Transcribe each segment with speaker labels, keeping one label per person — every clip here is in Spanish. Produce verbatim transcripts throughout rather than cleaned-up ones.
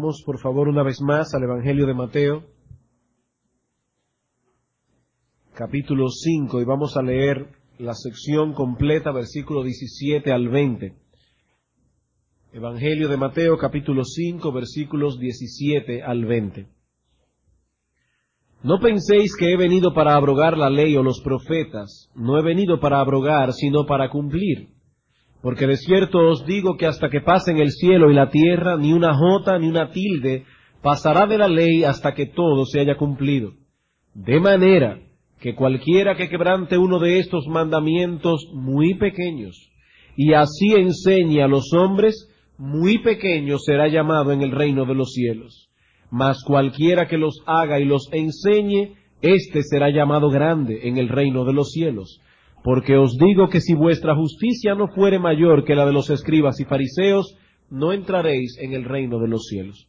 Speaker 1: Vamos, por favor, una vez más al Evangelio de Mateo, capítulo cinco, y vamos a leer la sección completa, versículo diecisiete al veinte. Evangelio de Mateo, capítulo cinco, versículos diecisiete al veinte. No penséis que he venido para abrogar la ley o los profetas. No he venido para abrogar, sino para cumplir. Porque de cierto os digo que hasta que pasen el cielo y la tierra, ni una jota ni una tilde pasará de la ley hasta que todo se haya cumplido. De manera que cualquiera que quebrante uno de estos mandamientos muy pequeños, y así enseñe a los hombres, muy pequeño será llamado en el reino de los cielos. Mas cualquiera que los haga y los enseñe, éste será llamado grande en el reino de los cielos. Porque os digo que si vuestra justicia no fuere mayor que la de los escribas y fariseos, no entraréis en el reino de los cielos.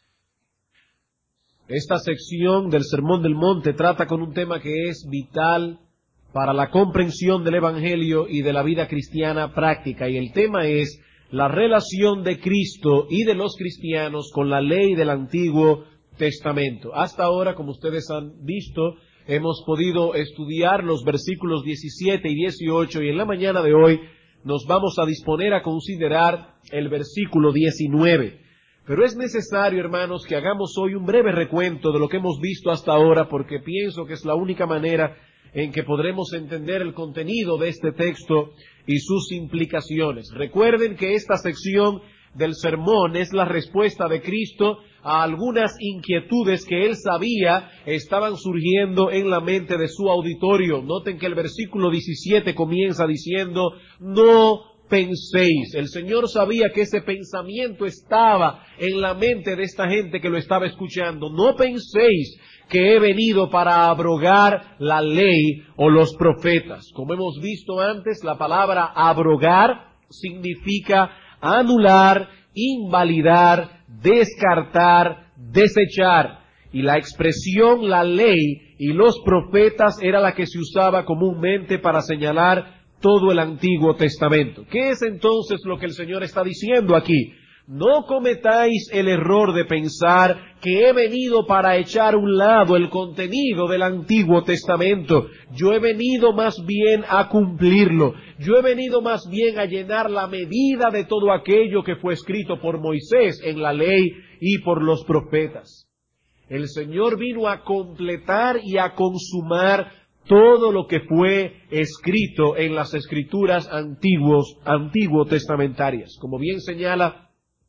Speaker 1: Esta sección del Sermón del Monte trata con un tema que es vital para la comprensión del Evangelio y de la vida cristiana práctica, y el tema es la relación de Cristo y de los cristianos con la ley del Antiguo Testamento. Hasta ahora, como ustedes han visto, hemos podido estudiar los versículos diecisiete y dieciocho, y en la mañana de hoy nos vamos a disponer a considerar el versículo diecinueve. Pero es necesario, hermanos, que hagamos hoy un breve recuento de lo que hemos visto hasta ahora, porque pienso que es la única manera en que podremos entender el contenido de este texto y sus implicaciones. Recuerden que esta sección del sermón es la respuesta de Cristo a algunas inquietudes que él sabía estaban surgiendo en la mente de su auditorio. Noten que el versículo diecisiete comienza diciendo, no penséis. El Señor sabía que ese pensamiento estaba en la mente de esta gente que lo estaba escuchando. No penséis que he venido para abrogar la ley o los profetas. Como hemos visto antes, la palabra abrogar significa anular, invalidar, descartar, desechar. Y la expresión la ley y los profetas era la que se usaba comúnmente para señalar todo el Antiguo Testamento. ¿Qué es entonces lo que el Señor está diciendo aquí? No cometáis el error de pensar que he venido para echar a un lado el contenido del Antiguo Testamento. Yo he venido más bien a cumplirlo. Yo he venido más bien a llenar la medida de todo aquello que fue escrito por Moisés en la ley y por los profetas. El Señor vino a completar y a consumar todo lo que fue escrito en las escrituras antiguos, antiguo testamentarias. Como bien señala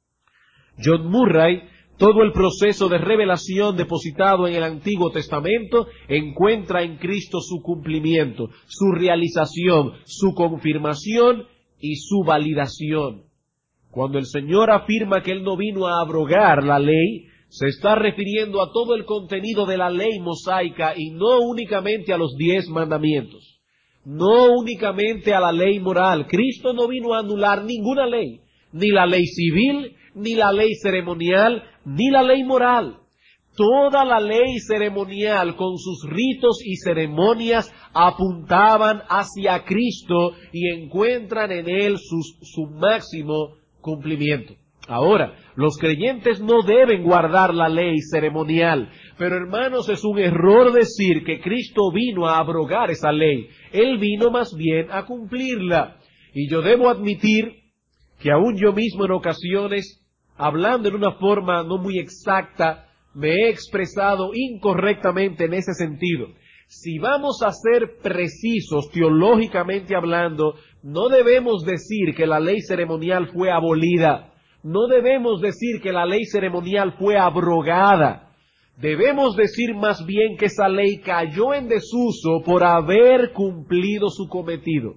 Speaker 1: John Murray, todo el proceso de revelación depositado en el Antiguo Testamento encuentra en Cristo su cumplimiento, su realización, su confirmación y su validación. Cuando el Señor afirma que Él no vino a abrogar la ley, se está refiriendo a todo el contenido de la ley mosaica y no únicamente a los diez mandamientos, no únicamente a la ley moral. Cristo no vino a anular ninguna ley, ni la ley civil, ni la ley ceremonial, ni la ley moral. Toda la ley ceremonial con sus ritos y ceremonias apuntaban hacia Cristo y encuentran en Él sus, su máximo cumplimiento. Ahora, los creyentes no deben guardar la ley ceremonial, pero hermanos, es un error decir que Cristo vino a abrogar esa ley. Él vino más bien a cumplirla. Y yo debo admitir que aún yo mismo en ocasiones, hablando en una forma no muy exacta, me he expresado incorrectamente en ese sentido. Si vamos a ser precisos teológicamente hablando, no debemos decir que la ley ceremonial fue abolida. No debemos decir que la ley ceremonial fue abrogada. Debemos decir más bien que esa ley cayó en desuso por haber cumplido su cometido.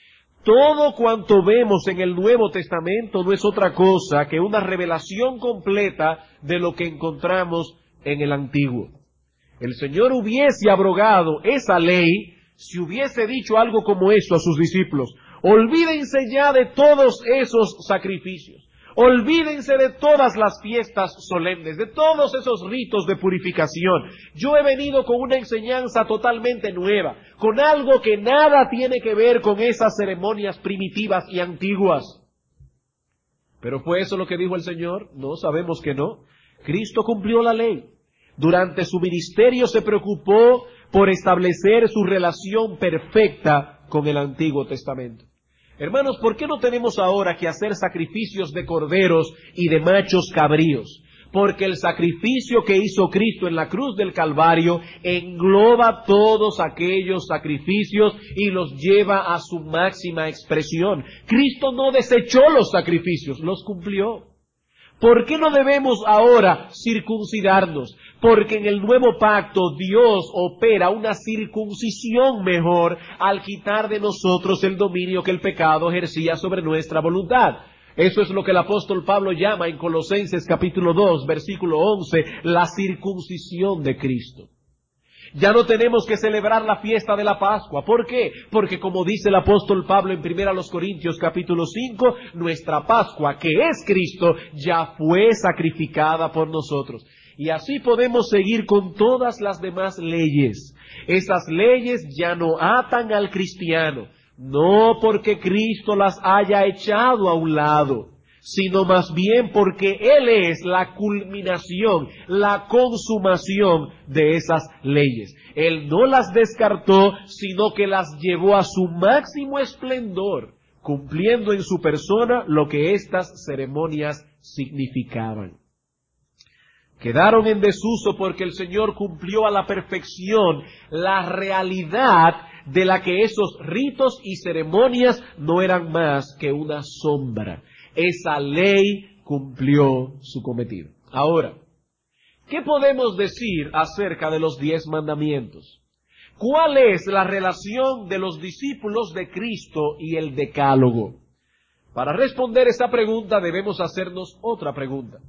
Speaker 1: Todo cuanto vemos en el Nuevo Testamento no es otra cosa que una revelación completa de lo que encontramos en el Antiguo. El Señor hubiese abrogado esa ley si hubiese dicho algo como eso a sus discípulos. Olvídense ya de todos esos sacrificios. Olvídense de todas las fiestas solemnes, de todos esos ritos de purificación. Yo he venido con una enseñanza totalmente nueva, con algo que nada tiene que ver con esas ceremonias primitivas y antiguas. ¿Pero fue eso lo que dijo el Señor? No, sabemos que no. Cristo cumplió la ley. Durante su ministerio se preocupó por establecer su relación perfecta con el Antiguo Testamento. Hermanos, ¿por qué no tenemos ahora que hacer sacrificios de corderos y de machos cabríos? Porque el sacrificio que hizo Cristo en la cruz del Calvario engloba todos aquellos sacrificios y los lleva a su máxima expresión. Cristo no desechó los sacrificios, los cumplió. ¿Por qué no debemos ahora circuncidarnos? Porque en el nuevo pacto Dios opera una circuncisión mejor al quitar de nosotros el dominio que el pecado ejercía sobre nuestra voluntad. Eso es lo que el apóstol Pablo llama en Colosenses capítulo dos, versículo once, la circuncisión de Cristo. Ya no tenemos que celebrar la fiesta de la Pascua. ¿Por qué? Porque como dice el apóstol Pablo en primera Corintios capítulo cinco, nuestra Pascua, que es Cristo, ya fue sacrificada por nosotros. Y así podemos seguir con todas las demás leyes. Esas leyes ya no atan al cristiano, no porque Cristo las haya echado a un lado, sino más bien porque Él es la culminación, la consumación de esas leyes. Él no las descartó, sino que las llevó a su máximo esplendor, cumpliendo en su persona lo que estas ceremonias significaban. Quedaron en desuso porque el Señor cumplió a la perfección la realidad de la que esos ritos y ceremonias no eran más que una sombra. Esa ley cumplió su cometido. Ahora, ¿qué podemos decir acerca de los diez mandamientos? ¿Cuál es la relación de los discípulos de Cristo y el decálogo? Para responder esta pregunta debemos hacernos otra pregunta.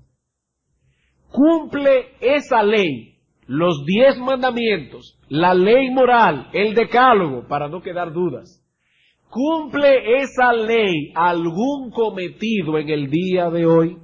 Speaker 1: ¿Cumple esa ley, los diez mandamientos, la ley moral, el decálogo, para no quedar dudas? ¿Cumple esa ley algún cometido en el día de hoy?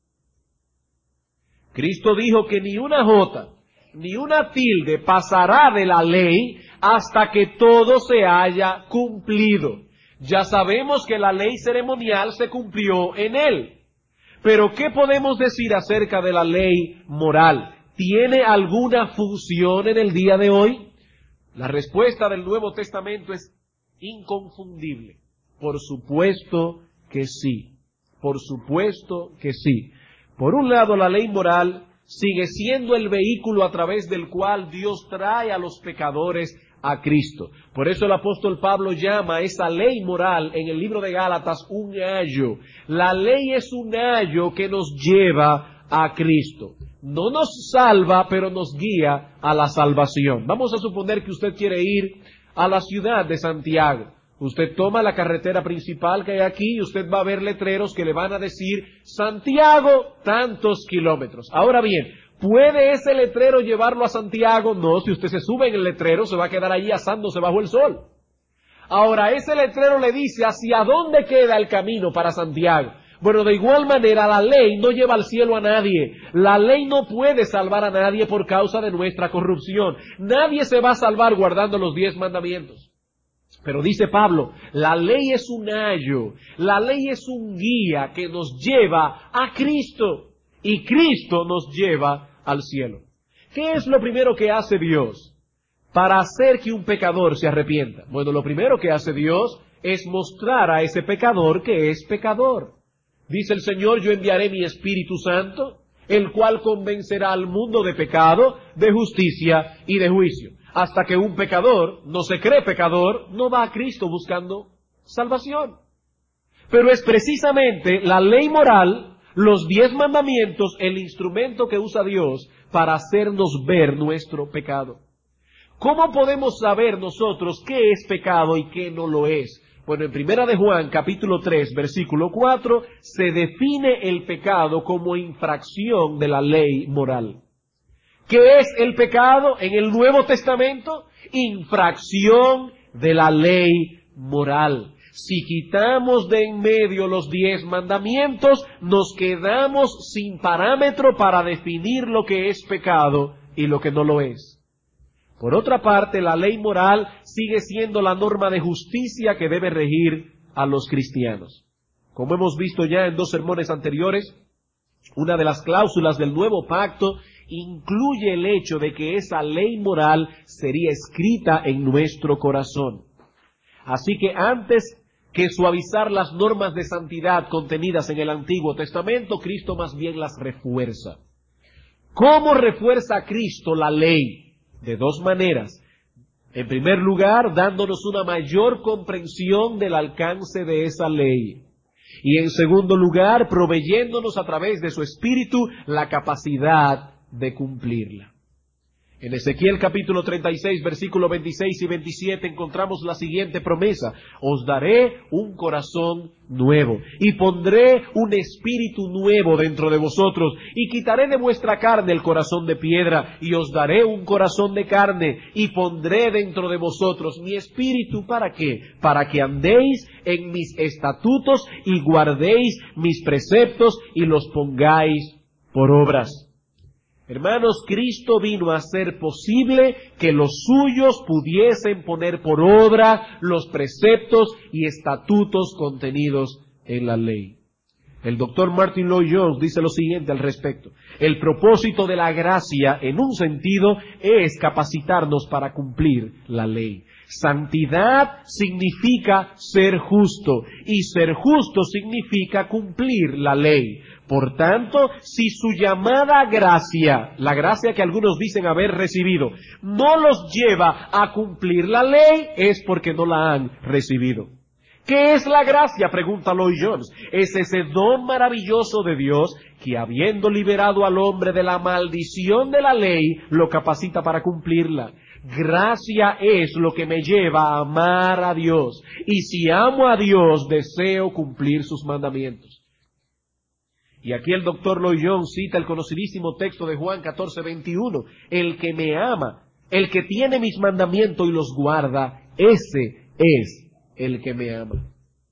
Speaker 1: Cristo dijo que ni una jota, ni una tilde pasará de la ley hasta que todo se haya cumplido. Ya sabemos que la ley ceremonial se cumplió en él. Pero ¿qué podemos decir acerca de la ley moral? ¿Tiene alguna función en el día de hoy? La respuesta del Nuevo Testamento es inconfundible. Por supuesto que sí. Por supuesto que sí. Por un lado, la ley moral sigue siendo el vehículo a través del cual Dios trae a los pecadores a Cristo. Por eso el apóstol Pablo llama a esa ley moral en el libro de Gálatas un ayo. La ley es un ayo que nos lleva a Cristo. No nos salva, pero nos guía a la salvación. Vamos a suponer que usted quiere ir a la ciudad de Santiago. Usted toma la carretera principal que hay aquí y usted va a ver letreros que le van a decir Santiago, tantos kilómetros. Ahora bien, ¿puede ese letrero llevarlo a Santiago? No, si usted se sube en el letrero se va a quedar allí asándose bajo el sol. Ahora, ese letrero le dice hacia dónde queda el camino para Santiago. Bueno, de igual manera, la ley no lleva al cielo a nadie. La ley no puede salvar a nadie por causa de nuestra corrupción. Nadie se va a salvar guardando los diez mandamientos. Pero dice Pablo, la ley es un ayo, la ley es un guía que nos lleva a Cristo. Y Cristo nos lleva al cielo. ¿Qué es lo primero que hace Dios para hacer que un pecador se arrepienta? Bueno, lo primero que hace Dios es mostrar a ese pecador que es pecador. Dice el Señor, yo enviaré mi Espíritu Santo, el cual convencerá al mundo de pecado, de justicia y de juicio. Hasta que un pecador no se cree pecador, no va a Cristo buscando salvación. Pero es precisamente la ley moral, los diez mandamientos, el instrumento que usa Dios para hacernos ver nuestro pecado. ¿Cómo podemos saber nosotros qué es pecado y qué no lo es? Bueno, en Primera de Juan, capítulo tres, versículo cuatro, se define el pecado como infracción de la ley moral. ¿Qué es el pecado en el Nuevo Testamento? Infracción de la ley moral. Si quitamos de en medio los diez mandamientos, nos quedamos sin parámetro para definir lo que es pecado y lo que no lo es. Por otra parte, la ley moral sigue siendo la norma de justicia que debe regir a los cristianos. Como hemos visto ya en dos sermones anteriores, Una de las cláusulas del nuevo pacto incluye el hecho de que esa ley moral sería escrita en nuestro corazón. Así que antes que suavizar las normas de santidad contenidas en el Antiguo Testamento, Cristo más bien las refuerza. ¿Cómo refuerza Cristo la ley? De dos maneras. En primer lugar, dándonos una mayor comprensión del alcance de esa ley. Y en segundo lugar, proveyéndonos a través de su Espíritu la capacidad de cumplirla. En Ezequiel capítulo treinta y seis, versículos veintiséis y veintisiete encontramos la siguiente promesa: os daré un corazón nuevo y pondré un espíritu nuevo dentro de vosotros y quitaré de vuestra carne el corazón de piedra y os daré un corazón de carne y pondré dentro de vosotros mi espíritu. ¿Para qué? Para que andéis en mis estatutos y guardéis mis preceptos y los pongáis por obras. Hermanos, Cristo vino a hacer posible que los suyos pudiesen poner por obra los preceptos y estatutos contenidos en la ley. El doctor Martin Lloyd-Jones dice lo siguiente al respecto: el propósito de la gracia, en un sentido, es capacitarnos para cumplir la ley. Santidad significa ser justo, y ser justo significa cumplir la ley. Por tanto, si su llamada gracia, la gracia que algunos dicen haber recibido, no los lleva a cumplir la ley, es porque no la han recibido. ¿Qué es la gracia?, pregunta Lloyd-Jones. Es ese don maravilloso de Dios que, habiendo liberado al hombre de la maldición de la ley, lo capacita para cumplirla. Gracia es lo que me lleva a amar a Dios. Y si amo a Dios, deseo cumplir sus mandamientos. Y aquí el doctor Lloyd-Jones cita el conocidísimo texto de Juan catorce veintiuno. El que me ama, el que tiene mis mandamientos y los guarda, ese es el que me ama.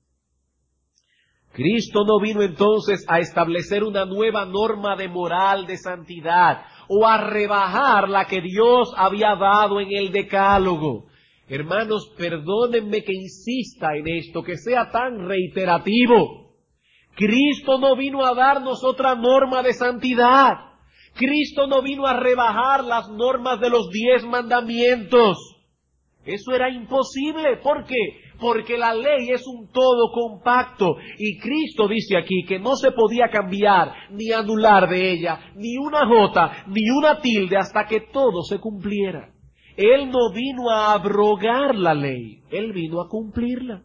Speaker 1: Cristo no vino entonces a establecer una nueva norma de moral, de santidad, o a rebajar la que Dios había dado en el Decálogo. Hermanos, perdónenme que insista en esto, que sea tan reiterativo. Cristo no vino a darnos otra norma de santidad. Cristo no vino a rebajar las normas de los diez mandamientos. Eso era imposible. ¿Por qué? Porque la ley es un todo compacto. Y Cristo dice aquí que no se podía cambiar ni anular de ella ni una jota ni una tilde hasta que todo se cumpliera. Él no vino a abrogar la ley. Él vino a cumplirla.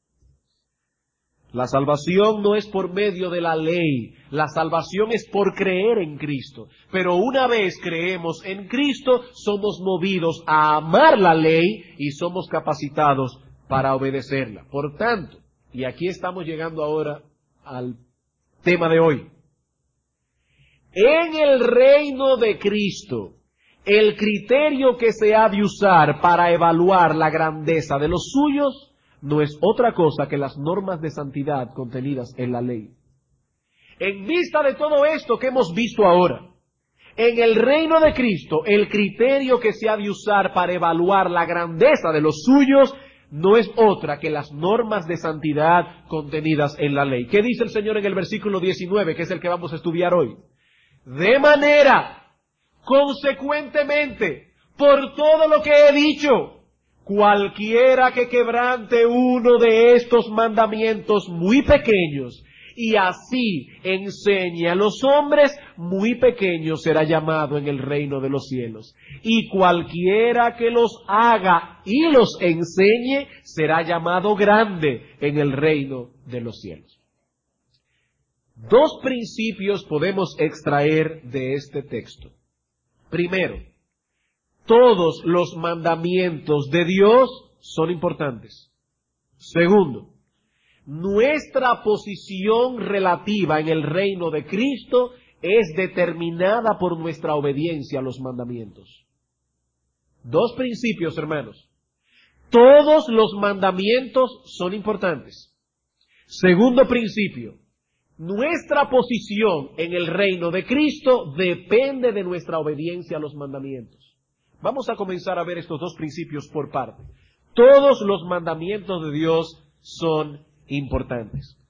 Speaker 1: La salvación no es por medio de la ley, la salvación es por creer en Cristo. Pero una vez creemos en Cristo, somos movidos a amar la ley y somos capacitados para obedecerla. Por tanto, y aquí estamos llegando ahora al tema de hoy. En el reino de Cristo, el criterio que se ha de usar para evaluar la grandeza de los suyos no es otra cosa que las normas de santidad contenidas en la ley. En vista de todo esto que hemos visto ahora, en el reino de Cristo, el criterio que se ha de usar para evaluar la grandeza de los suyos no es otra que las normas de santidad contenidas en la ley. ¿Qué dice el Señor en el versículo diecinueve, que es el que vamos a estudiar hoy? De manera, consecuentemente, por todo lo que he dicho, cualquiera que quebrante uno de estos mandamientos muy pequeños y así enseñe a los hombres, muy pequeño será llamado en el reino de los cielos. Y cualquiera que los haga y los enseñe será llamado grande en el reino de los cielos. Dos principios podemos extraer de este texto. Primero, todos los mandamientos de Dios son importantes. Segundo, nuestra posición relativa en el reino de Cristo es determinada por nuestra obediencia a los mandamientos. Dos principios, hermanos. Todos los mandamientos son importantes. Segundo principio, nuestra posición en el reino de Cristo depende de nuestra obediencia a los mandamientos. Vamos a comenzar a ver estos dos principios por parte. Todos los mandamientos de Dios son importantes.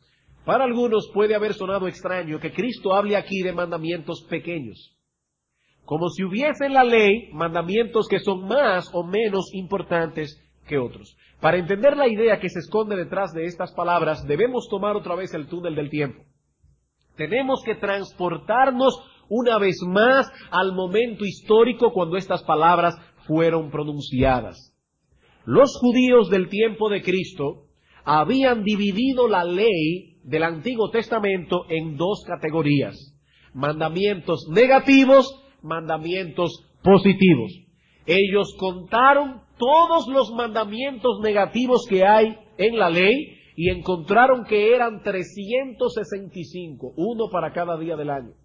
Speaker 1: Para algunos puede haber sonado extraño que Cristo hable aquí de mandamientos pequeños, como si hubiese en la ley mandamientos que son más o menos importantes que otros. Para entender la idea que se esconde detrás de estas palabras, debemos tomar otra vez el túnel del tiempo. Tenemos que transportarnos una vez más al momento histórico cuando estas palabras fueron pronunciadas. Los judíos del tiempo de Cristo habían dividido la ley del Antiguo Testamento en dos categorías: mandamientos negativos, mandamientos positivos. Ellos contaron todos los mandamientos negativos que hay en la ley y encontraron que eran trescientos sesenta y cinco, uno para cada día del año.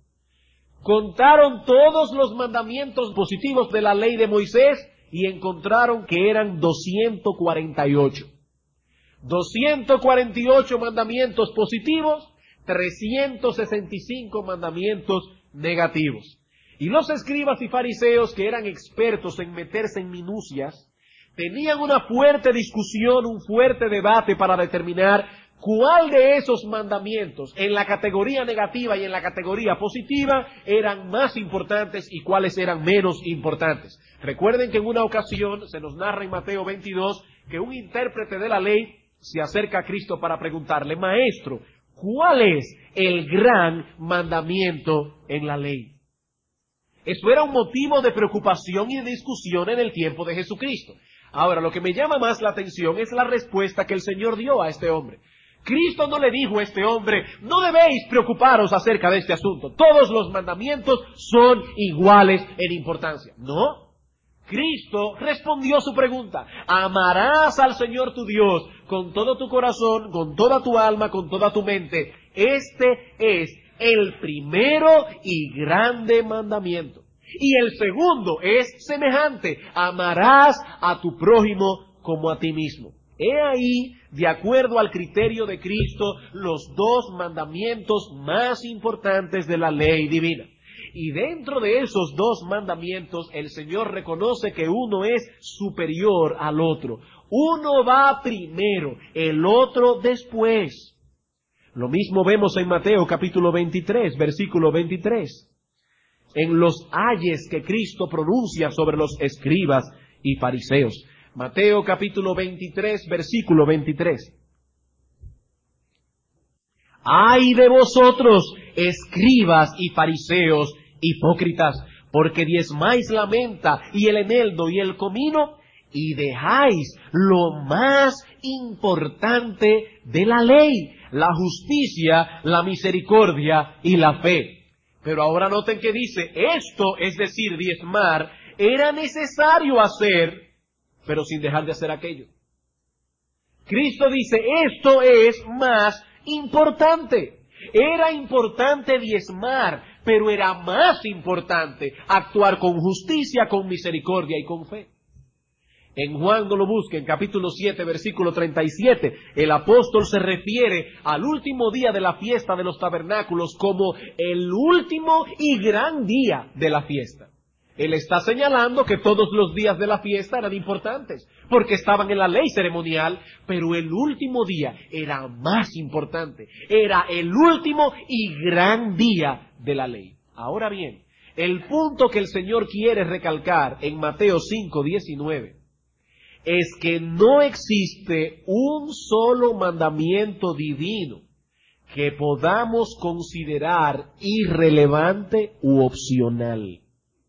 Speaker 1: Contaron todos los mandamientos positivos de la ley de Moisés y encontraron que eran doscientos cuarenta y ocho. doscientos cuarenta y ocho mandamientos positivos, trescientos sesenta y cinco mandamientos negativos. Y los escribas y fariseos, que eran expertos en meterse en minucias, tenían una fuerte discusión, un fuerte debate para determinar cuál de esos mandamientos en la categoría negativa y en la categoría positiva eran más importantes y cuáles eran menos importantes. Recuerden que en una ocasión se nos narra en Mateo veintidós que un intérprete de la ley se acerca a Cristo para preguntarle: Maestro, ¿cuál es el gran mandamiento en la ley? Eso era un motivo de preocupación y de discusión en el tiempo de Jesucristo. Ahora, lo que me llama más la atención es la respuesta que el Señor dio a este hombre. Cristo no le dijo a este hombre: no debéis preocuparos acerca de este asunto, todos los mandamientos son iguales en importancia. No. Cristo respondió su pregunta: amarás al Señor tu Dios con todo tu corazón, con toda tu alma, con toda tu mente. Este es el primero y grande mandamiento. Y el segundo es semejante: amarás a tu prójimo como a ti mismo. He ahí, de acuerdo al criterio de Cristo, los dos mandamientos más importantes de la ley divina. Y dentro de esos dos mandamientos, el Señor reconoce que uno es superior al otro. Uno va primero, el otro después. Lo mismo vemos en Mateo capítulo veintitrés, versículo veintitrés. En los ayes que Cristo pronuncia sobre los escribas y fariseos. Mateo capítulo veintitrés, versículo veintitrés. ¡Ay de vosotros, escribas y fariseos hipócritas, porque diezmáis la menta y el eneldo y el comino, y dejáis lo más importante de la ley, la justicia, la misericordia y la fe! Pero ahora noten que dice, esto, es decir, diezmar, era necesario hacer, pero sin dejar de hacer aquello. Cristo dice, esto es más importante. Era importante diezmar, pero era más importante actuar con justicia, con misericordia y con fe. En Juan, no lo busquen, capítulo siete, versículo treinta y siete, el apóstol se refiere al último día de la fiesta de los tabernáculos como el último y gran día de la fiesta. Él está señalando que todos los días de la fiesta eran importantes, porque estaban en la ley ceremonial, pero el último día era más importante, era el último y gran día de la ley. Ahora bien, el punto que el Señor quiere recalcar en Mateo cinco, diecinueve, es que no existe un solo mandamiento divino que podamos considerar irrelevante u opcional.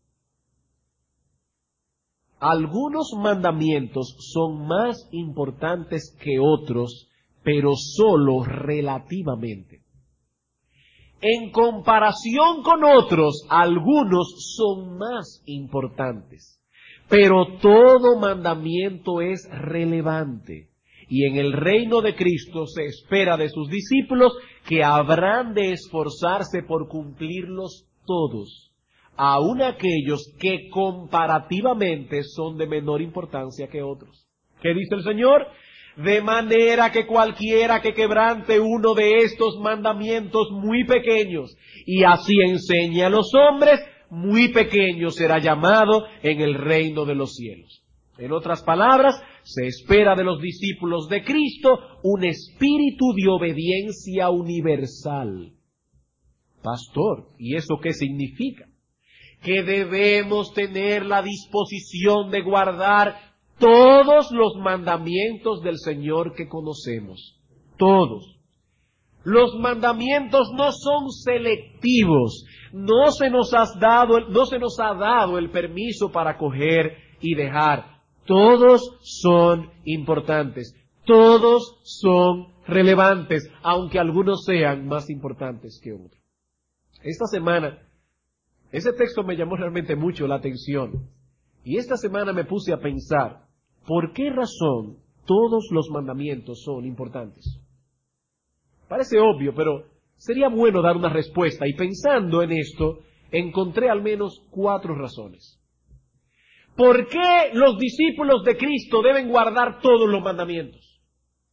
Speaker 1: Algunos mandamientos son más importantes que otros, pero solo relativamente. En comparación con otros, algunos son más importantes, pero todo mandamiento es relevante. Y en el reino de Cristo se espera de sus discípulos que habrán de esforzarse por cumplirlos todos, aun aquellos que comparativamente son de menor importancia que otros. ¿Qué dice el Señor? De manera que cualquiera que quebrante uno de estos mandamientos muy pequeños y así enseñe a los hombres, muy pequeño será llamado en el reino de los cielos. En otras palabras, se espera de los discípulos de Cristo un espíritu de obediencia universal. Pastor, ¿y eso qué significa? Que debemos tener la disposición de guardar todos los mandamientos del Señor que conocemos. Todos. Los mandamientos no son selectivos. No se nos ha dado, no se nos ha dado el permiso para coger y dejar. Todos son importantes. Todos son relevantes, aunque algunos sean más importantes que otros. Esta semana, ese texto me llamó realmente mucho la atención. Y esta semana me puse a pensar, ¿por qué razón todos los mandamientos son importantes? Parece obvio, pero sería bueno dar una respuesta. Y pensando en esto, encontré al menos cuatro razones. ¿Por qué los discípulos de Cristo deben guardar todos los mandamientos?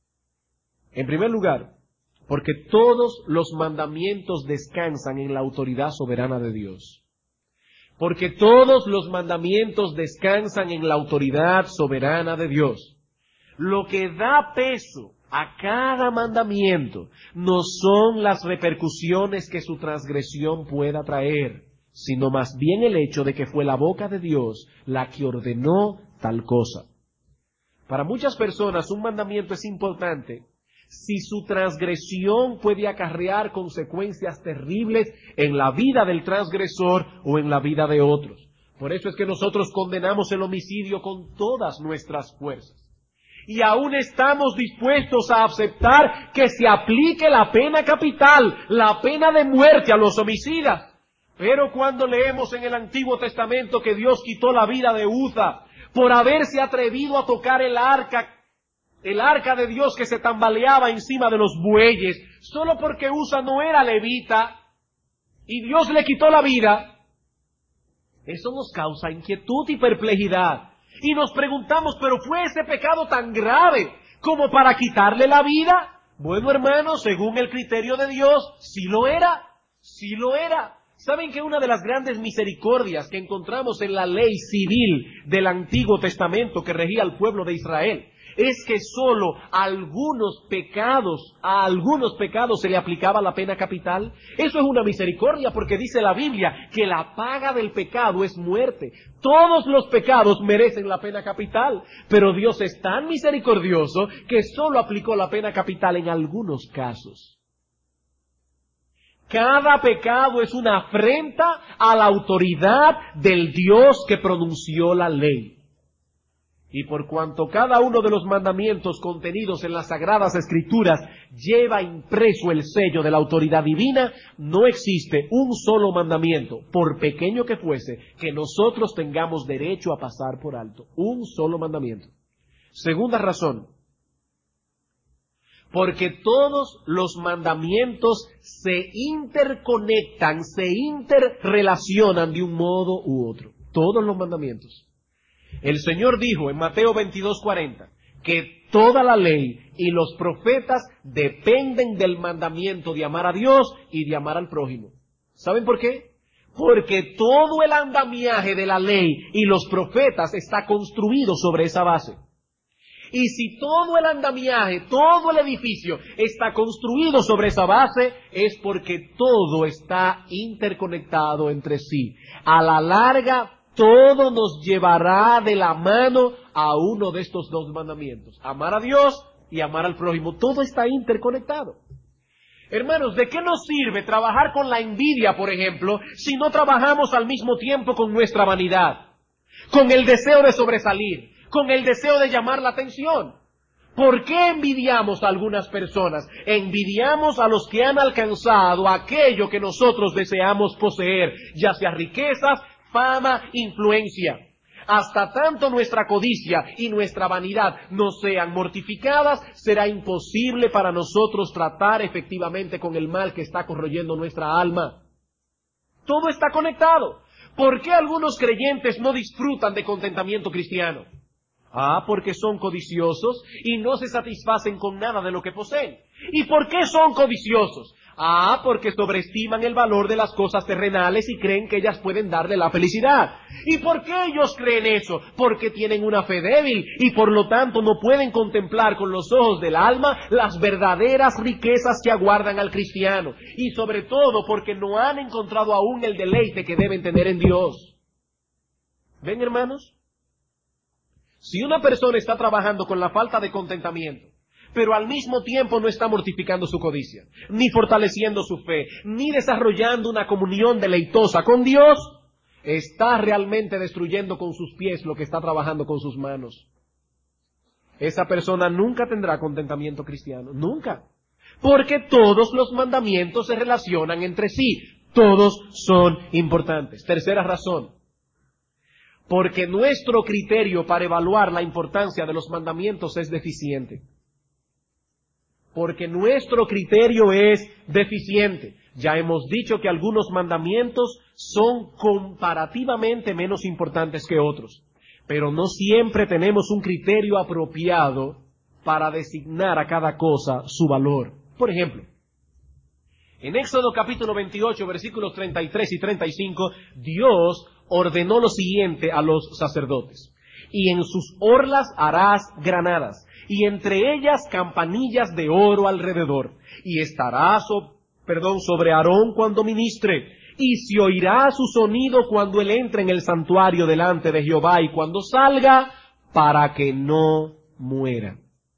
Speaker 1: En primer lugar, porque todos los mandamientos descansan en la autoridad soberana de Dios. Porque todos los mandamientos descansan en la autoridad soberana de Dios. Lo que da peso a cada mandamiento no son las repercusiones que su transgresión pueda traer, sino más bien el hecho de que fue la boca de Dios la que ordenó tal cosa. Para muchas personas un mandamiento es importante si su transgresión puede acarrear consecuencias terribles en la vida del transgresor o en la vida de otros. Por eso es que nosotros condenamos el homicidio con todas nuestras fuerzas. Y aún estamos dispuestos a aceptar que se aplique la pena capital, la pena de muerte a los homicidas. Pero cuando leemos en el Antiguo Testamento que Dios quitó la vida de Uza por haberse atrevido a tocar el arca, el arca de Dios que se tambaleaba encima de los bueyes, solo porque Uza no era levita, y Dios le quitó la vida, eso nos causa inquietud y perplejidad. Y nos preguntamos, ¿pero fue ese pecado tan grave como para quitarle la vida? Bueno, hermanos, según el criterio de Dios, sí lo era, sí lo era. ¿Saben que una de las grandes misericordias que encontramos en la ley civil del Antiguo Testamento que regía al pueblo de Israel es que solo a algunos pecados, a algunos pecados se le aplicaba la pena capital? Eso es una misericordia porque dice la Biblia que la paga del pecado es muerte. Todos los pecados merecen la pena capital, pero Dios es tan misericordioso que solo aplicó la pena capital en algunos casos. Cada pecado es una afrenta a la autoridad del Dios que pronunció la ley. Y por cuanto cada uno de los mandamientos contenidos en las Sagradas Escrituras lleva impreso el sello de la autoridad divina, no existe un solo mandamiento, por pequeño que fuese, que nosotros tengamos derecho a pasar por alto. Un solo mandamiento. Segunda razón, porque todos los mandamientos se interconectan, se interrelacionan de un modo u otro. Todos los mandamientos. El Señor dijo en Mateo veintidós cuarenta que toda la ley y los profetas dependen del mandamiento de amar a Dios y de amar al prójimo. ¿Saben por qué? Porque todo el andamiaje de la ley y los profetas está construido sobre esa base. Y si todo el andamiaje, todo el edificio está construido sobre esa base, es porque todo está interconectado entre sí. A la larga, todo nos llevará de la mano a uno de estos dos mandamientos. Amar a Dios y amar al prójimo. Todo está interconectado. Hermanos, ¿de qué nos sirve trabajar con la envidia, por ejemplo, si no trabajamos al mismo tiempo con nuestra vanidad, con el deseo de sobresalir, con el deseo de llamar la atención? ¿Por qué envidiamos a algunas personas? Envidiamos a los que han alcanzado aquello que nosotros deseamos poseer, ya sea riquezas, fama, influencia. Hasta tanto nuestra codicia y nuestra vanidad no sean mortificadas, será imposible para nosotros tratar efectivamente con el mal que está corroyendo nuestra alma. Todo está conectado. ¿Por qué algunos creyentes no disfrutan de contentamiento cristiano? Ah, porque son codiciosos y no se satisfacen con nada de lo que poseen. ¿Y por qué son codiciosos? Ah, porque sobreestiman el valor de las cosas terrenales y creen que ellas pueden darle la felicidad. ¿Y por qué ellos creen eso? Porque tienen una fe débil y por lo tanto no pueden contemplar con los ojos del alma las verdaderas riquezas que aguardan al cristiano. Y sobre todo porque no han encontrado aún el deleite que deben tener en Dios. ¿Ven, hermanos? Si una persona está trabajando con la falta de contentamiento, pero al mismo tiempo no está mortificando su codicia, ni fortaleciendo su fe, ni desarrollando una comunión deleitosa con Dios, está realmente destruyendo con sus pies lo que está trabajando con sus manos. Esa persona nunca tendrá contentamiento cristiano, nunca. Porque todos los mandamientos se relacionan entre sí, todos son importantes. Tercera razón, porque nuestro criterio para evaluar la importancia de los mandamientos es deficiente. Porque nuestro criterio es deficiente. Ya hemos dicho que algunos mandamientos son comparativamente menos importantes que otros, pero no siempre tenemos un criterio apropiado para designar a cada cosa su valor. Por ejemplo, en Éxodo capítulo veintiocho, versículos treinta y tres y treinta y cinco, Dios ordenó lo siguiente a los sacerdotes: y en sus orlas harás granadas, y entre ellas campanillas de oro alrededor, y estará so, perdón, sobre Aarón cuando ministre, y se oirá su sonido cuando él entre en el santuario delante de Jehová y cuando salga, para que no muera.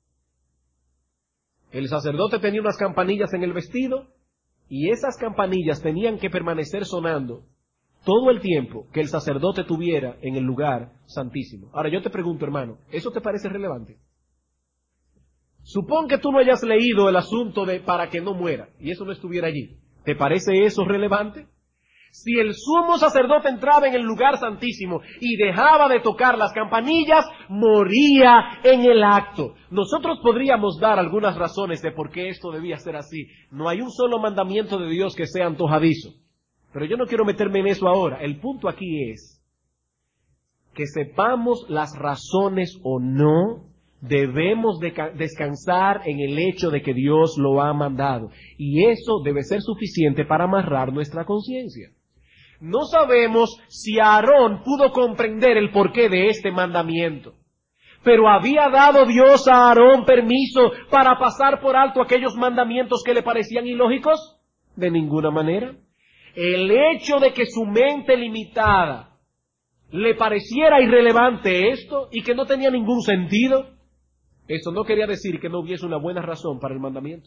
Speaker 1: El sacerdote tenía unas campanillas en el vestido, y esas campanillas tenían que permanecer sonando todo el tiempo que el sacerdote tuviera en el lugar santísimo. Ahora yo te pregunto, hermano, ¿eso te parece relevante? Supón que tú no hayas leído el asunto de para que no muera, y eso no estuviera allí. ¿Te parece eso relevante? Si el sumo sacerdote entraba en el lugar santísimo y dejaba de tocar las campanillas, moría en el acto. Nosotros podríamos dar algunas razones de por qué esto debía ser así. No hay un solo mandamiento de Dios que sea antojadizo. Pero yo no quiero meterme en eso ahora. El punto aquí es que sepamos las razones o no, debemos de descansar en el hecho de que Dios lo ha mandado. Y eso debe ser suficiente para amarrar nuestra conciencia. No sabemos si Aarón pudo comprender el porqué de este mandamiento. Pero ¿había dado Dios a Aarón permiso para pasar por alto aquellos mandamientos que le parecían ilógicos? De ninguna manera. El hecho de que su mente limitada le pareciera irrelevante esto y que no tenía ningún sentido, eso no quería decir que no hubiese una buena razón para el mandamiento.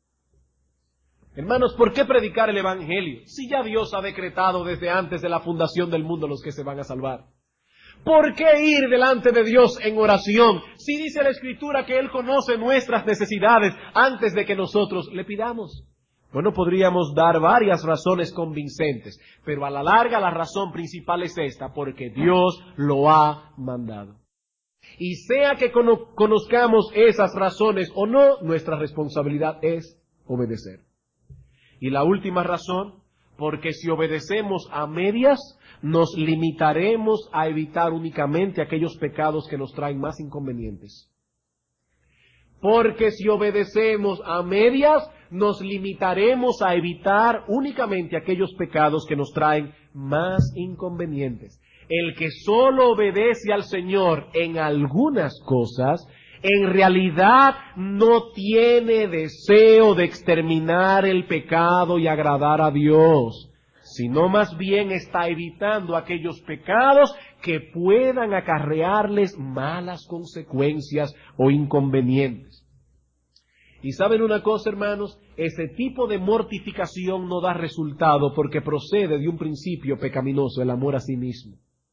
Speaker 1: Hermanos, ¿por qué predicar el Evangelio si ya Dios ha decretado desde antes de la fundación del mundo los que se van a salvar? ¿Por qué ir delante de Dios en oración si dice la Escritura que Él conoce nuestras necesidades antes de que nosotros le pidamos? Bueno, podríamos dar varias razones convincentes, pero a la larga la razón principal es esta: porque Dios lo ha mandado. Y sea que conozcamos esas razones o no, nuestra responsabilidad es obedecer. Y la última razón, porque si obedecemos a medias, nos limitaremos a evitar únicamente aquellos pecados que nos traen más inconvenientes. Porque si obedecemos a medias, nos limitaremos a evitar únicamente aquellos pecados que nos traen más inconvenientes. El que solo obedece al Señor en algunas cosas, en realidad no tiene deseo de exterminar el pecado y agradar a Dios, sino más bien está evitando aquellos pecados que puedan acarrearles malas consecuencias o inconvenientes. Y ¿saben una cosa, hermanos? Ese tipo de mortificación no da resultado porque procede de un principio pecaminoso, el amor a sí mismo.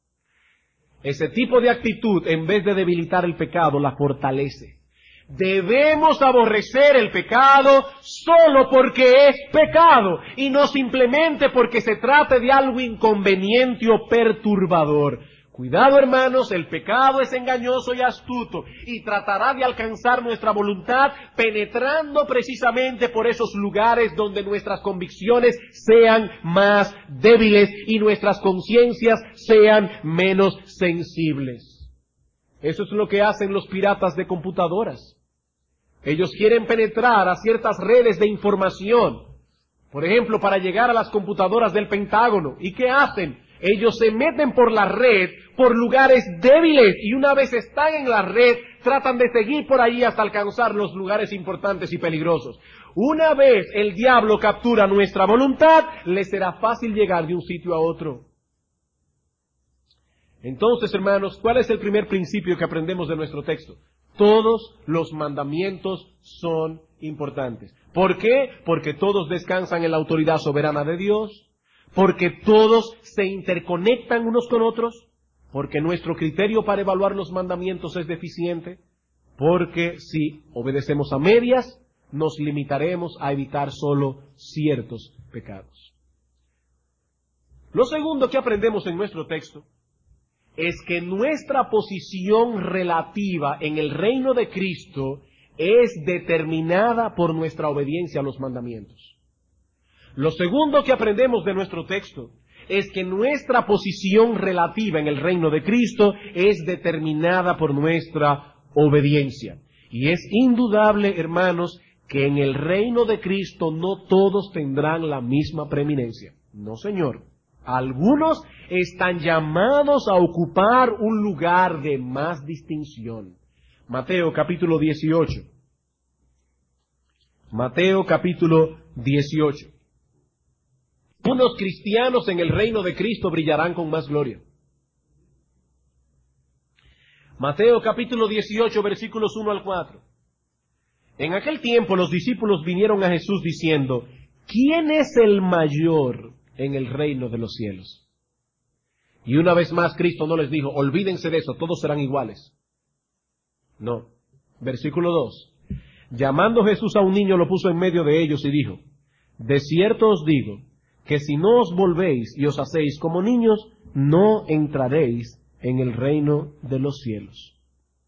Speaker 1: Ese tipo de actitud, en vez de debilitar el pecado, la fortalece. Debemos aborrecer el pecado solo porque es pecado y no simplemente porque se trate de algo inconveniente o perturbador. Cuidado, hermanos, el pecado es engañoso y astuto y tratará de alcanzar nuestra voluntad penetrando precisamente por esos lugares donde nuestras convicciones sean más débiles y nuestras conciencias sean menos sensibles. Eso es lo que hacen los piratas de computadoras. Ellos quieren penetrar a ciertas redes de información Por ejemplo, para llegar a las computadoras del Pentágono. ¿Y qué hacen? Ellos se meten por la red, por lugares débiles, y una vez están en la red, tratan de seguir por ahí hasta alcanzar los lugares importantes y peligrosos. Una vez el diablo captura nuestra voluntad, le será fácil llegar de un sitio a otro. Entonces, hermanos, ¿cuál es el primer principio que aprendemos de nuestro texto? Todos los mandamientos son importantes. ¿Por qué? Porque todos descansan en la autoridad soberana de Dios, porque todos se interconectan unos con otros, porque nuestro criterio para evaluar los mandamientos es deficiente, porque si obedecemos a medias, nos limitaremos a evitar solo ciertos pecados. Lo segundo que aprendemos en nuestro texto es que nuestra posición relativa en el reino de Cristo es determinada por nuestra obediencia a los mandamientos. Lo segundo que aprendemos de nuestro texto es que nuestra posición relativa en el reino de Cristo es determinada por nuestra obediencia. Y es indudable, hermanos, que en el reino de Cristo no todos tendrán la misma preeminencia. No, señor. Algunos están llamados a ocupar un lugar de más distinción. Mateo capítulo dieciocho. Mateo capítulo dieciocho. Unos cristianos en el reino de Cristo brillarán con más gloria. Mateo capítulo dieciocho, versículos uno al cuatro. En aquel tiempo los discípulos vinieron a Jesús diciendo, ¿quién es el mayor en el reino de los cielos? Y una vez más Cristo no les dijo, olvídense de eso, todos serán iguales. No. Versículo dos. Llamando Jesús a un niño, lo puso en medio de ellos y dijo, de cierto os digo, que si no os volvéis y os hacéis como niños, no entraréis en el reino de los cielos.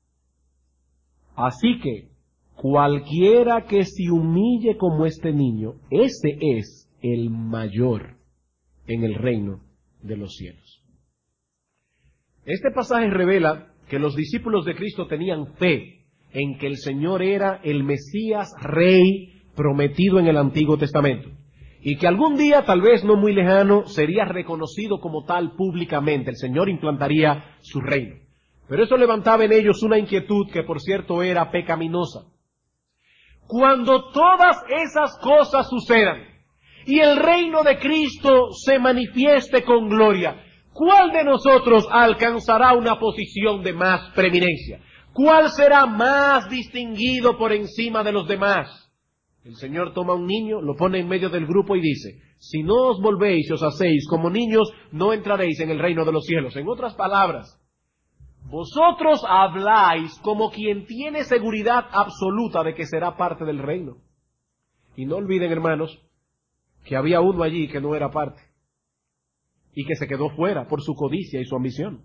Speaker 1: Así que, cualquiera que se humille como este niño, ese es el mayor en el reino de los cielos. Este pasaje revela que los discípulos de Cristo tenían fe en que el Señor era el Mesías Rey prometido en el Antiguo Testamento, y que algún día, tal vez no muy lejano, sería reconocido como tal públicamente. El Señor implantaría su reino. Pero eso levantaba en ellos una inquietud que, por cierto, era pecaminosa. Cuando todas esas cosas sucedan y el reino de Cristo se manifieste con gloria, ¿cuál de nosotros alcanzará una posición de más preeminencia? ¿Cuál será más distinguido por encima de los demás? El Señor toma un niño, lo pone en medio del grupo y dice, si no os volvéis y os hacéis como niños, no entraréis en el reino de los cielos. En otras palabras, vosotros habláis como quien tiene seguridad absoluta de que será parte del reino. Y no olviden, hermanos, que había uno allí que no era parte y que se quedó fuera por su codicia y su ambición.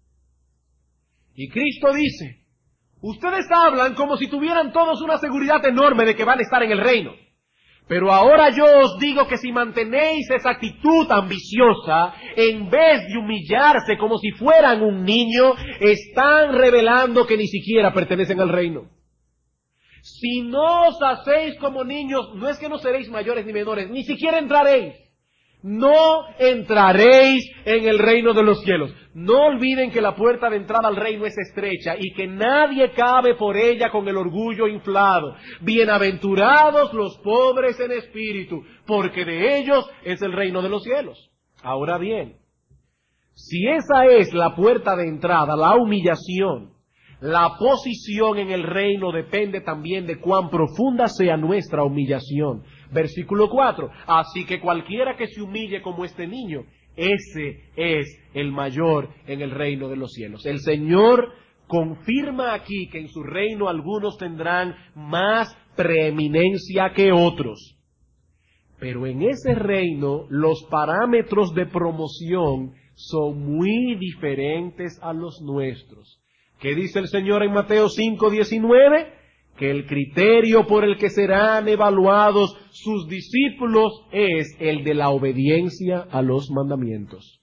Speaker 1: Y Cristo dice, ustedes hablan como si tuvieran todos una seguridad enorme de que van a estar en el reino. Pero ahora yo os digo que si mantenéis esa actitud ambiciosa, en vez de humillarse como si fueran un niño, están revelando que ni siquiera pertenecen al reino. Si no os hacéis como niños, no es que no seréis mayores ni menores, ni siquiera entraréis. No entraréis en el reino de los cielos. No olviden que la puerta de entrada al reino es estrecha y que nadie cabe por ella con el orgullo inflado. Bienaventurados los pobres en espíritu, porque de ellos es el reino de los cielos. Ahora bien, si esa es la puerta de entrada, la humillación, la posición en el reino depende también de cuán profunda sea nuestra humillación. Versículo cuatro. Así que cualquiera que se humille como este niño, ese es el mayor en el reino de los cielos. El Señor confirma aquí que en su reino algunos tendrán más preeminencia que otros. Pero en ese reino los parámetros de promoción son muy diferentes a los nuestros. ¿Qué dice el Señor en Mateo cinco diecinueve? Que el criterio por el que serán evaluados sus discípulos es el de la obediencia a los mandamientos.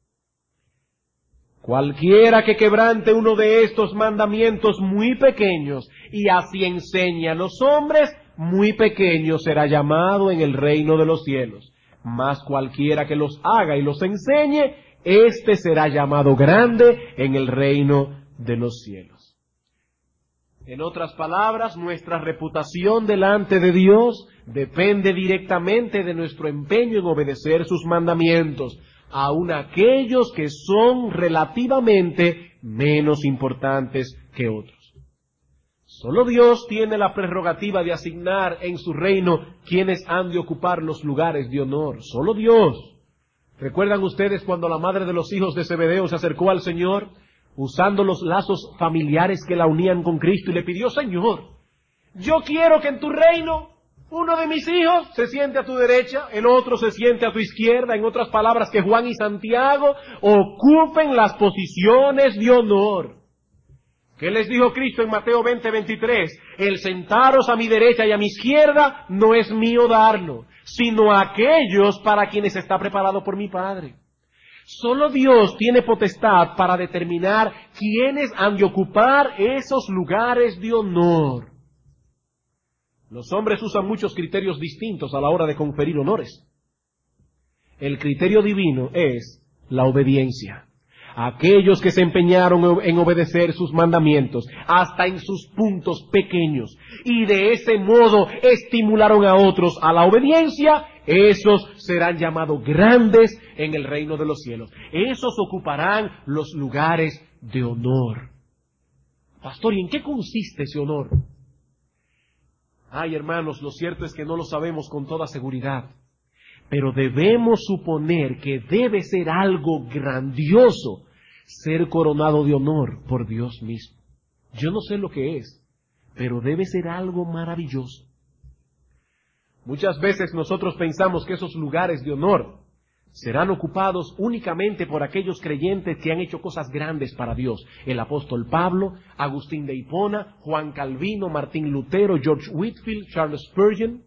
Speaker 1: Cualquiera que quebrante uno de estos mandamientos muy pequeños y así enseñe a los hombres, muy pequeño será llamado en el reino de los cielos. Mas cualquiera que los haga y los enseñe, éste será llamado grande en el reino de los cielos. En otras palabras, nuestra reputación delante de Dios depende directamente de nuestro empeño en obedecer sus mandamientos, aun aquellos que son relativamente menos importantes que otros. Solo Dios tiene la prerrogativa de asignar en su reino quienes han de ocupar los lugares de honor. Solo Dios. ¿Recuerdan ustedes cuando la madre de los hijos de Zebedeo se acercó al Señor, usando los lazos familiares que la unían con Cristo, y le pidió: Señor, yo quiero que en tu reino uno de mis hijos se siente a tu derecha, el otro se siente a tu izquierda? En otras palabras, que Juan y Santiago ocupen las posiciones de honor. ¿Qué les dijo Cristo en Mateo veinte, veintitrés? El sentaros a mi derecha y a mi izquierda no es mío darlo, sino a aquellos para quienes está preparado por mi Padre. Solo Dios tiene potestad para determinar quiénes han de ocupar esos lugares de honor. Los hombres usan muchos criterios distintos a la hora de conferir honores. El criterio divino es la obediencia. Aquellos que se empeñaron en obedecer sus mandamientos, hasta en sus puntos pequeños, y de ese modo estimularon a otros a la obediencia, esos serán llamados grandes en el reino de los cielos. Esos ocuparán los lugares de honor. Pastor, ¿y en qué consiste ese honor? Ay, hermanos, lo cierto es que no lo sabemos con toda seguridad, pero debemos suponer que debe ser algo grandioso ser coronado de honor por Dios mismo. Yo no sé lo que es, pero debe ser algo maravilloso. Muchas veces nosotros pensamos que esos lugares de honor serán ocupados únicamente por aquellos creyentes que han hecho cosas grandes para Dios. El apóstol Pablo, Agustín de Hipona, Juan Calvino, Martín Lutero, George Whitefield, Charles Spurgeon.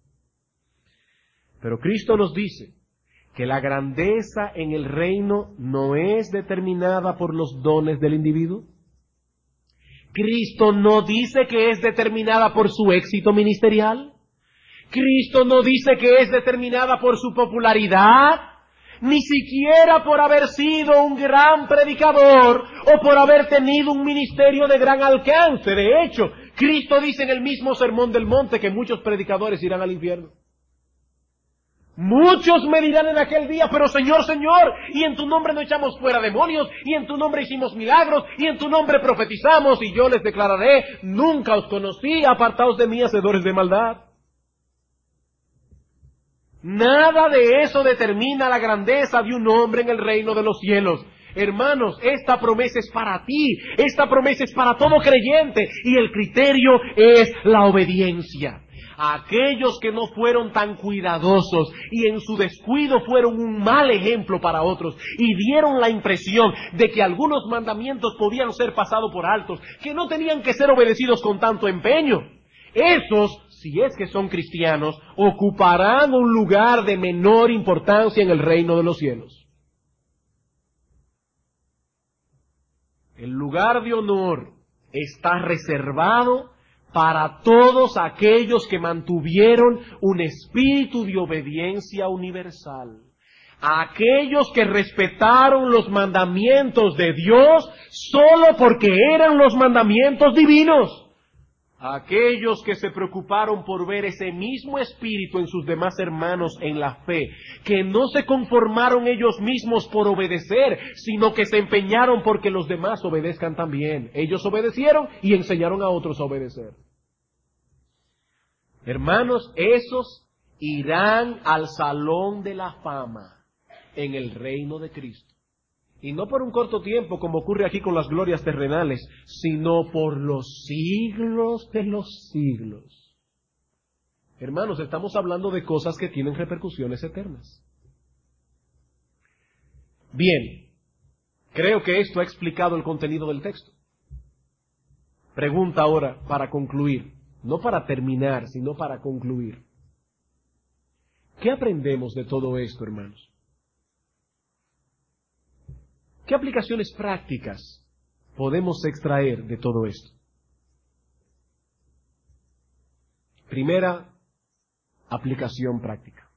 Speaker 1: Pero Cristo nos dice que la grandeza en el reino no es determinada por los dones del individuo. Cristo no dice que es determinada por su éxito ministerial. Cristo no dice que es determinada por su popularidad, ni siquiera por haber sido un gran predicador o por haber tenido un ministerio de gran alcance. De hecho, Cristo dice en el mismo Sermón del Monte que muchos predicadores irán al infierno. Muchos me dirán en aquel día: pero Señor, Señor, y en tu nombre no echamos fuera demonios, y en tu nombre hicimos milagros, y en tu nombre profetizamos. Y yo les declararé: nunca os conocí, apartaos de mí, hacedores de maldad. Nada de eso determina la grandeza de un hombre en el reino de los cielos. Hermanos, esta promesa es para ti, esta promesa es para todo creyente, y el criterio es la obediencia. Aquellos que no fueron tan cuidadosos y en su descuido fueron un mal ejemplo para otros y dieron la impresión de que algunos mandamientos podían ser pasados por altos, que no tenían que ser obedecidos con tanto empeño. Esos, si es que son cristianos, ocuparán un lugar de menor importancia en el reino de los cielos. El lugar de honor está reservado para todos aquellos que mantuvieron un espíritu de obediencia universal. Aquellos que respetaron los mandamientos de Dios solo porque eran los mandamientos divinos. Aquellos que se preocuparon por ver ese mismo espíritu en sus demás hermanos en la fe, que no se conformaron ellos mismos por obedecer, sino que se empeñaron porque los demás obedezcan también. Ellos obedecieron y enseñaron a otros a obedecer. Hermanos, esos irán al salón de la fama en el reino de Cristo. Y no por un corto tiempo, como ocurre aquí con las glorias terrenales, sino por los siglos de los siglos. Hermanos, estamos hablando de cosas que tienen repercusiones eternas. Bien, creo que esto ha explicado el contenido del texto. Pregunta ahora para concluir, no para terminar, sino para concluir. ¿Qué aprendemos de todo esto, hermanos? ¿Qué aplicaciones prácticas podemos extraer de todo esto? Primera aplicación práctica.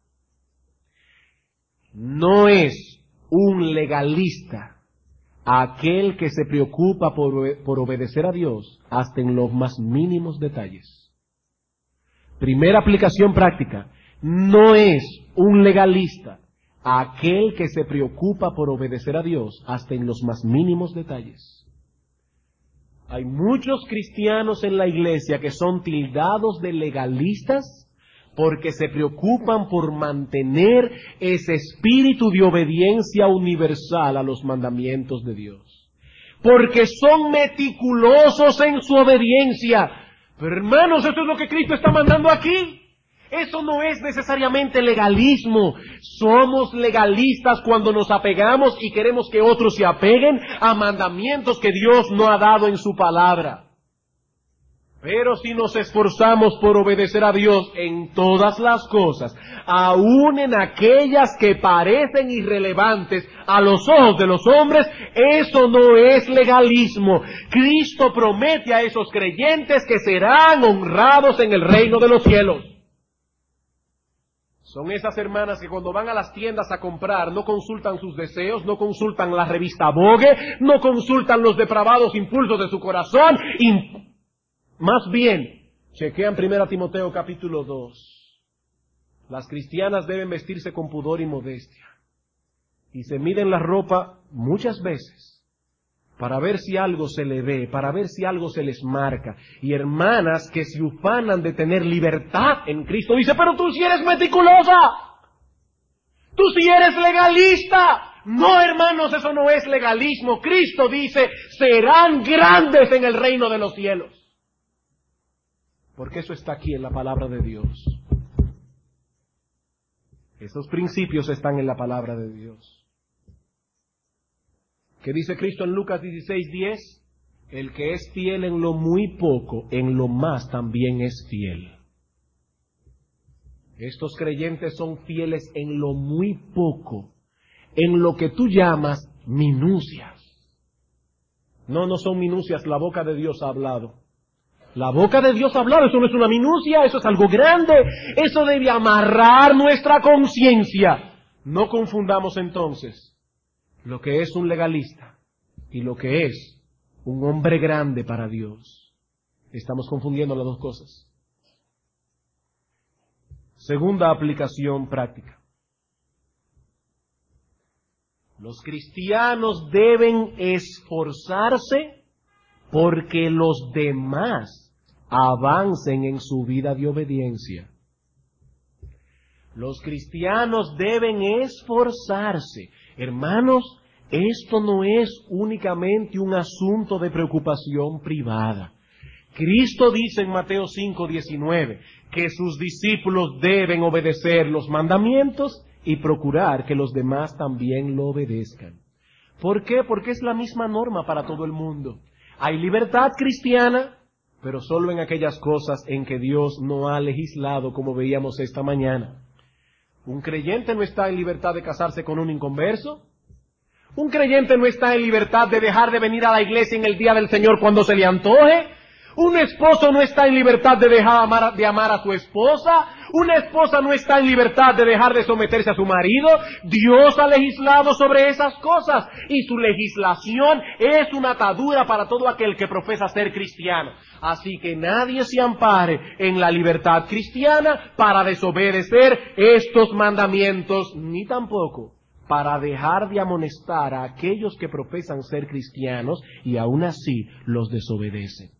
Speaker 1: No es un legalista aquel que se preocupa por, por obedecer a Dios hasta en los más mínimos detalles. Primera aplicación práctica. No es un legalista aquel que se preocupa por obedecer a Dios hasta en los más mínimos detalles. Hay muchos cristianos en la iglesia que son tildados de legalistas porque se preocupan por mantener ese espíritu de obediencia universal a los mandamientos de Dios. Porque son meticulosos en su obediencia. Pero hermanos, esto es lo que Cristo está mandando aquí. Eso no es necesariamente legalismo. Somos legalistas cuando nos apegamos y queremos que otros se apeguen a mandamientos que Dios no ha dado en su palabra. Pero si nos esforzamos por obedecer a Dios en todas las cosas, aun en aquellas que parecen irrelevantes a los ojos de los hombres, eso no es legalismo. Cristo promete a esos creyentes que serán honrados en el reino de los cielos. Son esas hermanas que cuando van a las tiendas a comprar no consultan sus deseos, no consultan la revista Vogue, no consultan los depravados impulsos de su corazón, y más bien chequean primera Timoteo capítulo dos. Las cristianas deben vestirse con pudor y modestia. Y se miden la ropa muchas veces para ver si algo se le ve, para ver si algo se les marca. Y hermanas que se ufanan de tener libertad en Cristo, dice, pero tú sí eres meticulosa, tú sí eres legalista. No, hermanos, eso no es legalismo. Cristo dice, serán grandes en el reino de los cielos. Porque eso está aquí en la palabra de Dios. Esos principios están en la palabra de Dios. ¿Qué dice Cristo en Lucas dieciséis diez? El que es fiel en lo muy poco, en lo más también es fiel. Estos creyentes son fieles en lo muy poco, en lo que tú llamas minucias. No, no son minucias, la boca de Dios ha hablado. La boca de Dios ha hablado, eso no es una minucia, eso es algo grande, eso debe amarrar nuestra conciencia. No confundamos entonces lo que es un legalista y lo que es un hombre grande para Dios. Estamos confundiendo las dos cosas. Segunda aplicación práctica. Los cristianos deben esforzarse porque los demás avancen en su vida de obediencia. Los cristianos deben esforzarse. Hermanos, esto no es únicamente un asunto de preocupación privada. Cristo dice en Mateo cinco diecinueve que sus discípulos deben obedecer los mandamientos y procurar que los demás también lo obedezcan. ¿Por qué? Porque es la misma norma para todo el mundo. Hay libertad cristiana, pero solo en aquellas cosas en que Dios no ha legislado, como veíamos esta mañana. Un creyente no está en libertad de casarse con un inconverso. Un creyente no está en libertad de dejar de venir a la iglesia en el día del Señor cuando se le antoje. Un esposo no está en libertad de dejar amar, de amar a su esposa. Una esposa no está en libertad de dejar de someterse a su marido. Dios ha legislado sobre esas cosas y su legislación es una atadura para todo aquel que profesa ser cristiano. Así que nadie se ampare en la libertad cristiana para desobedecer estos mandamientos, ni tampoco para dejar de amonestar a aquellos que profesan ser cristianos y aún así los desobedecen.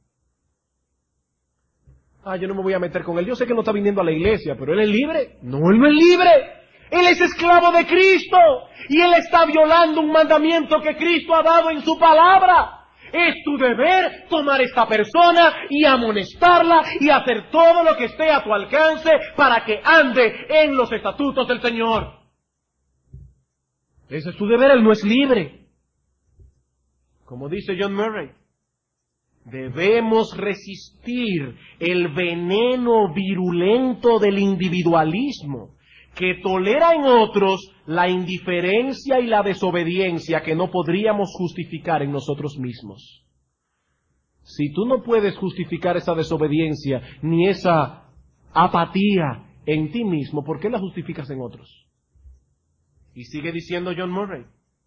Speaker 1: Ah, yo no me voy a meter con él. Yo sé que no está viniendo a la iglesia, pero él es libre. No, él no es libre. Él es esclavo de Cristo. Y él está violando un mandamiento que Cristo ha dado en su palabra. Es tu deber tomar esta persona y amonestarla y hacer todo lo que esté a tu alcance para que ande en los estatutos del Señor. Ese es tu deber, él no es libre. Como dice John Murray, debemos resistir el veneno virulento del individualismo que tolera en otros la indiferencia y la desobediencia que no podríamos justificar en nosotros mismos. Si tú no puedes justificar esa desobediencia ni esa apatía en ti mismo, ¿por qué la justificas en otros? Y sigue diciendo John Murray,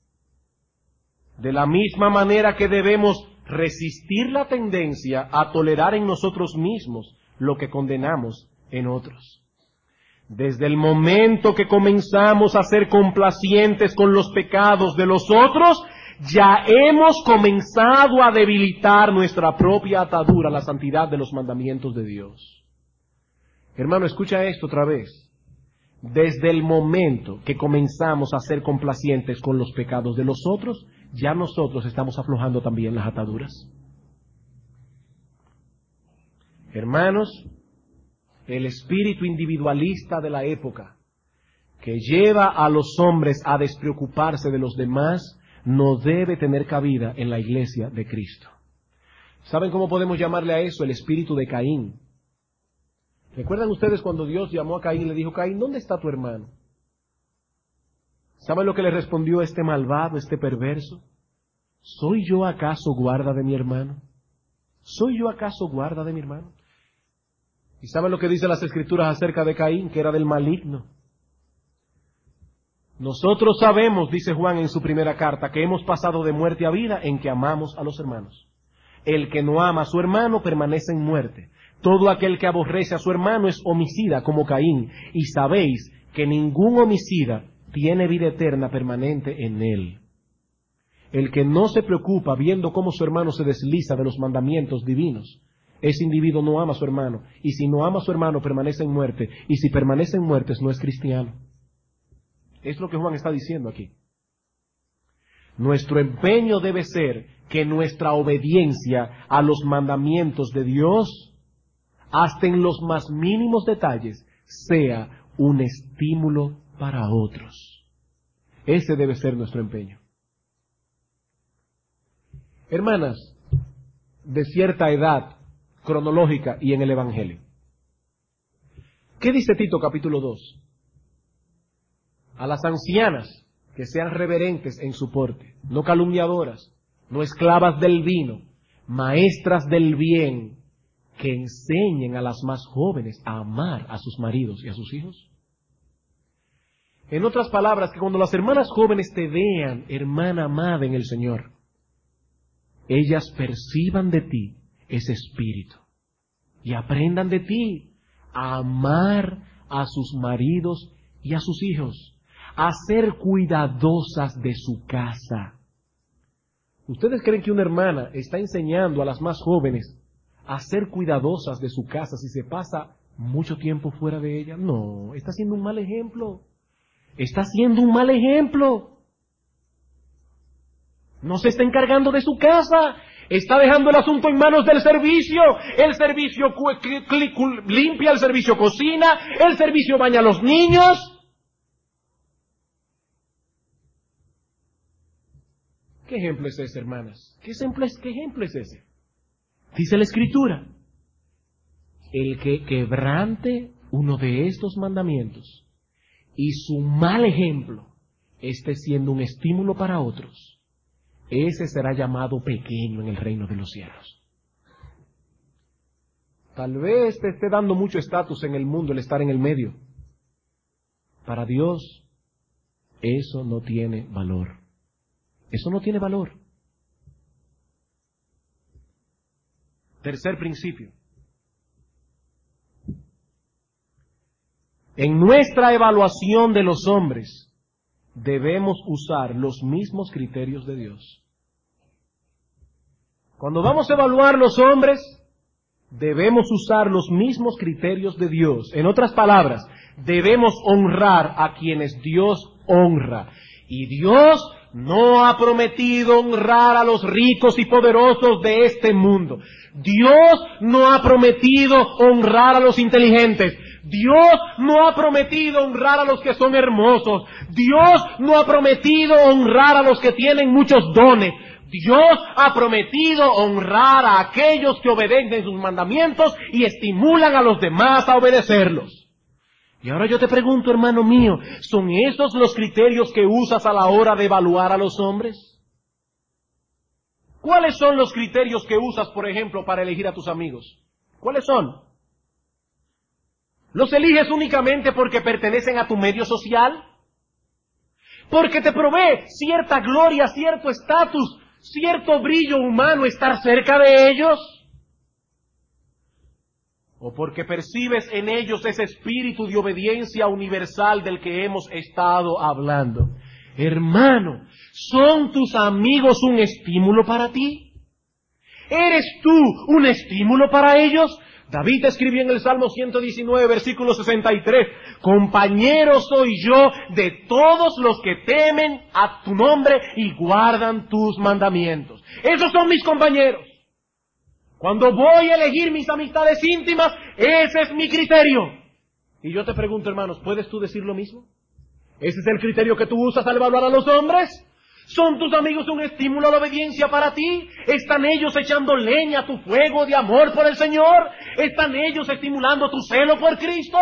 Speaker 1: de la misma manera que debemos resistir la tendencia a tolerar en nosotros mismos lo que condenamos en otros. Desde el momento que comenzamos a ser complacientes con los pecados de los otros, ya hemos comenzado a debilitar nuestra propia atadura a la santidad de los mandamientos de Dios. Hermano, escucha esto otra vez. Desde el momento que comenzamos a ser complacientes con los pecados de los otros, ya nosotros estamos aflojando también las ataduras. Hermanos, el espíritu individualista de la época, que lleva a los hombres a despreocuparse de los demás, no debe tener cabida en la iglesia de Cristo. ¿Saben cómo podemos llamarle a eso? El espíritu de Caín. ¿Recuerdan ustedes cuando Dios llamó a Caín y le dijo, Caín, ¿dónde está tu hermano? ¿Saben lo que le respondió este malvado, este perverso? ¿Soy yo acaso guarda de mi hermano? ¿Soy yo acaso guarda de mi hermano? ¿Y saben lo que dicen las Escrituras acerca de Caín, que era del maligno? Nosotros sabemos, dice Juan en su primera carta, que hemos pasado de muerte a vida en que amamos a los hermanos. El que no ama a su hermano permanece en muerte. Todo aquel que aborrece a su hermano es homicida como Caín, y sabéis que ningún homicida tiene vida eterna permanente en él. El que no se preocupa viendo cómo su hermano se desliza de los mandamientos divinos, ese individuo no ama a su hermano, y si no ama a su hermano permanece en muerte, y si permanece en muerte no es cristiano. Es lo que Juan está diciendo aquí. Nuestro empeño debe ser que nuestra obediencia a los mandamientos de Dios, hasta en los más mínimos detalles, sea un estímulo para otros. Ese debe ser nuestro empeño. Hermanas, de cierta edad cronológica y en el Evangelio. ¿Qué dice Tito capítulo dos? A las ancianas que sean reverentes en su porte, no calumniadoras, no esclavas del vino, maestras del bien, que enseñen a las más jóvenes a amar a sus maridos y a sus hijos. En otras palabras, que cuando las hermanas jóvenes te vean, hermana amada en el Señor, ellas perciban de ti ese espíritu y aprendan de ti a amar a sus maridos y a sus hijos, a ser cuidadosas de su casa. ¿Ustedes creen que una hermana está enseñando a las más jóvenes a ser cuidadosas de su casa si se pasa mucho tiempo fuera de ella? No, está siendo un mal ejemplo. Está siendo un mal ejemplo. No se está encargando de su casa. Está dejando el asunto en manos del servicio. El servicio limpia, el servicio cocina, el servicio baña a los niños. ¿Qué ejemplo es ese, hermanas? ¿Qué ejemplo es, qué ejemplo es ese? Dice la Escritura, el que quebrante uno de estos mandamientos y su mal ejemplo esté siendo un estímulo para otros, ese será llamado pequeño en el reino de los cielos. Tal vez te esté dando mucho estatus en el mundo el estar en el medio. Para Dios, eso no tiene valor. Eso no tiene valor. Tercer principio. En nuestra evaluación de los hombres, debemos usar los mismos criterios de Dios. Cuando vamos a evaluar los hombres, debemos usar los mismos criterios de Dios. En otras palabras, debemos honrar a quienes Dios honra. Y Dios no ha prometido honrar a los ricos y poderosos de este mundo. Dios no ha prometido honrar a los inteligentes. Dios no ha prometido honrar a los que son hermosos. Dios no ha prometido honrar a los que tienen muchos dones. Dios ha prometido honrar a aquellos que obedecen sus mandamientos y estimulan a los demás a obedecerlos. Y ahora yo te pregunto, hermano mío, ¿son esos los criterios que usas a la hora de evaluar a los hombres? ¿Cuáles son los criterios que usas, por ejemplo, para elegir a tus amigos? ¿Cuáles son? ¿Los eliges únicamente porque pertenecen a tu medio social? ¿Porque te provee cierta gloria, cierto estatus, cierto brillo humano estar cerca de ellos? ¿O porque percibes en ellos ese espíritu de obediencia universal del que hemos estado hablando? Hermano, ¿son tus amigos un estímulo para ti? ¿Eres tú un estímulo para ellos? David escribió en el Salmo ciento diecinueve, versículo sesenta y tres, compañero soy yo de todos los que temen a tu nombre y guardan tus mandamientos. Esos son mis compañeros. Cuando voy a elegir mis amistades íntimas, ese es mi criterio. Y yo te pregunto, hermanos, ¿puedes tú decir lo mismo? ¿Ese es el criterio que tú usas al evaluar a los hombres? ¿Son tus amigos un estímulo a la obediencia para ti? ¿Están ellos echando leña a tu fuego de amor por el Señor? ¿Están ellos estimulando tu celo por Cristo?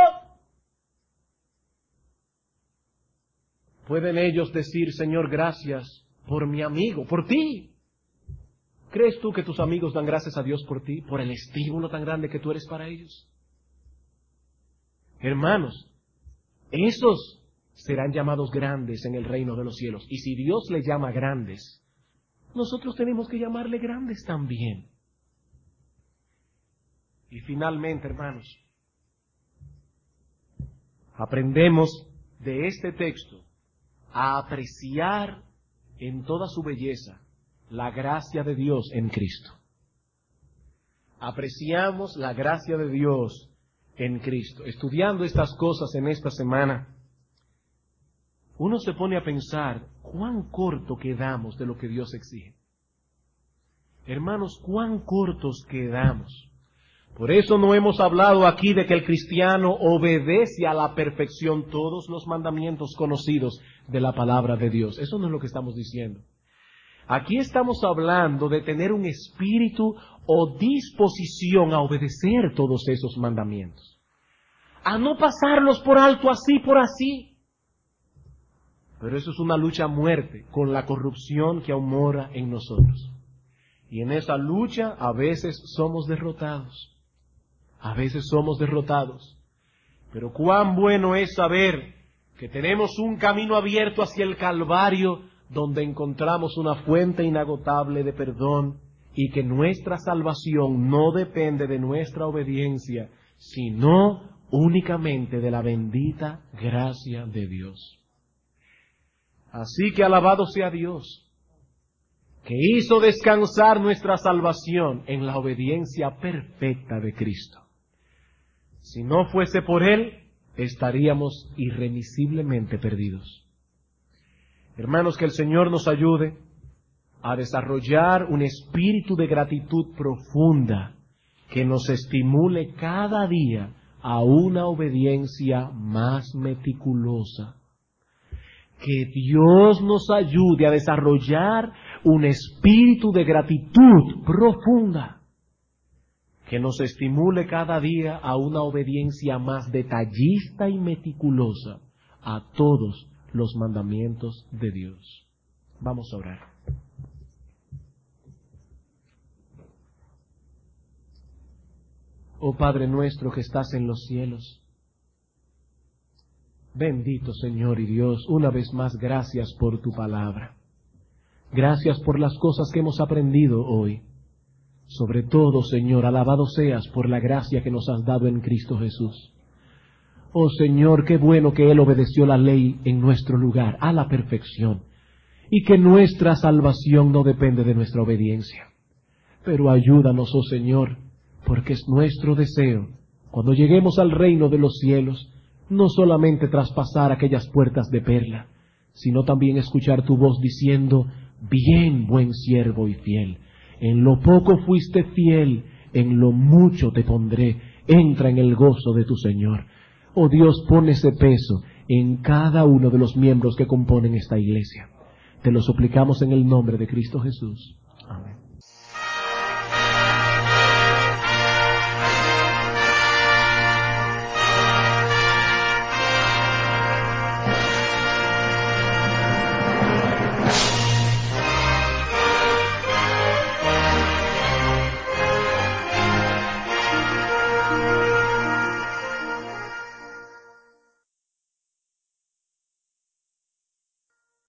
Speaker 1: ¿Pueden ellos decir, Señor, gracias por mi amigo, por ti? ¿Crees tú que tus amigos dan gracias a Dios por ti, por el estímulo tan grande que tú eres para ellos? Hermanos, esos serán llamados grandes en el reino de los cielos. Y si Dios les llama grandes, nosotros tenemos que llamarle grandes también. Y finalmente, hermanos, aprendemos de este texto a apreciar en toda su belleza la gracia de Dios en Cristo. Apreciamos la gracia de Dios en Cristo. Estudiando estas cosas en esta semana, uno se pone a pensar cuán corto quedamos de lo que Dios exige. Hermanos, cuán cortos quedamos. Por eso no hemos hablado aquí de que el cristiano obedece a la perfección todos los mandamientos conocidos de la palabra de Dios. Eso no es lo que estamos diciendo. Aquí estamos hablando de tener un espíritu o disposición a obedecer todos esos mandamientos. A no pasarlos por alto así por así. Pero eso es una lucha a muerte con la corrupción que aún mora en nosotros. Y en esa lucha a veces somos derrotados. A veces somos derrotados. Pero cuán bueno es saber que tenemos un camino abierto hacia el Calvario, donde encontramos una fuente inagotable de perdón, y que nuestra salvación no depende de nuestra obediencia, sino únicamente de la bendita gracia de Dios. Así que alabado sea Dios, que hizo descansar nuestra salvación en la obediencia perfecta de Cristo. Si no fuese por Él, estaríamos irremisiblemente perdidos. Hermanos, que el Señor nos ayude a desarrollar un espíritu de gratitud profunda que nos estimule cada día a una obediencia más meticulosa. Que Dios nos ayude a desarrollar un espíritu de gratitud profunda que nos estimule cada día a una obediencia más detallista y meticulosa a todos los mandamientos de Dios. Vamos a orar. Oh Padre nuestro que estás en los cielos, bendito Señor y Dios, una vez más gracias por tu palabra. Gracias por las cosas que hemos aprendido hoy. Sobre todo, Señor, alabado seas por la gracia que nos has dado en Cristo Jesús. Oh Señor, qué bueno que Él obedeció la ley en nuestro lugar, a la perfección, y que nuestra salvación no depende de nuestra obediencia. Pero ayúdanos, oh Señor, porque es nuestro deseo, cuando lleguemos al reino de los cielos, no solamente traspasar aquellas puertas de perla, sino también escuchar tu voz diciendo, bien, buen siervo y fiel, en lo poco fuiste fiel, en lo mucho te pondré, entra en el gozo de tu Señor. Oh Dios, pon ese peso en cada uno de los miembros que componen esta iglesia. Te lo suplicamos en el nombre de Cristo Jesús. Amén.